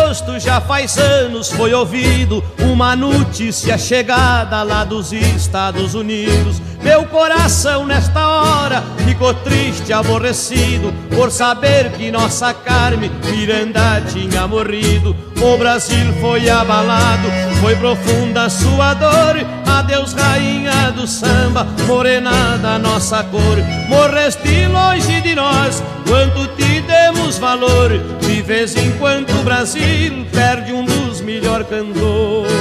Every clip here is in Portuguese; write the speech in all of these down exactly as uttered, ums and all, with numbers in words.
agosto, já faz anos, foi ouvido uma notícia chegada lá dos Estados Unidos. Meu coração nesta hora ficou triste, aborrecido, por saber que nossa Carmen Miranda tinha morrido. O Brasil foi abalado, foi profunda a sua dor. Adeus, rainha do samba, morena da nossa cor. Morreste longe de nós, quanto te demos valor. De vez em quando o Brasil perde um dos melhores cantores.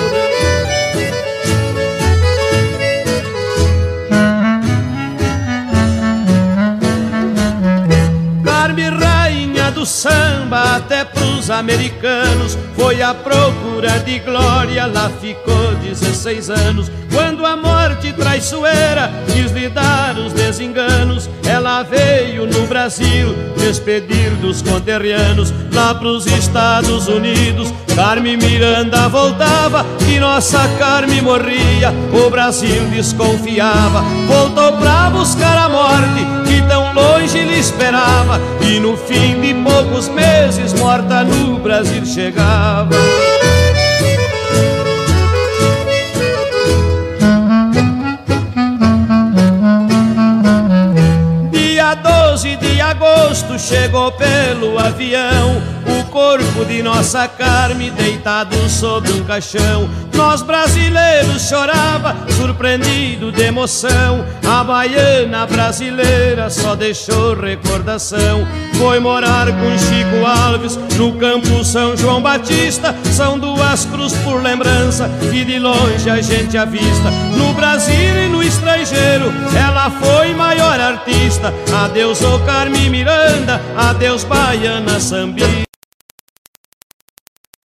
Carmen, rainha do samba, até pros americanos foi à procura de glória, lá ficou dezesseis anos. Quando a morte traiçoeira quis lhe dar os desenganos, ela veio no Brasil despedir dos conterrâneos. Lá pros Estados Unidos Carmen Miranda voltava, que nossa Carmen morria, o Brasil desconfiava. Voltou pra buscar a morte que tão longe lhe esperava, e no fim de poucos meses morta no Brasil chegava. Dia doze de agosto chegou pelo avião o corpo de nossa Carmen deitado sobre um caixão. Nós brasileiros chorava, surpreendido de emoção. A baiana brasileira só deixou recordação. Foi morar com Chico Alves no campo São João Batista. São duas cruzes por lembrança que de longe a gente avista. No Brasil e no estrangeiro ela foi maior artista. Adeus, ô Carmen Miranda, adeus, baiana sambista.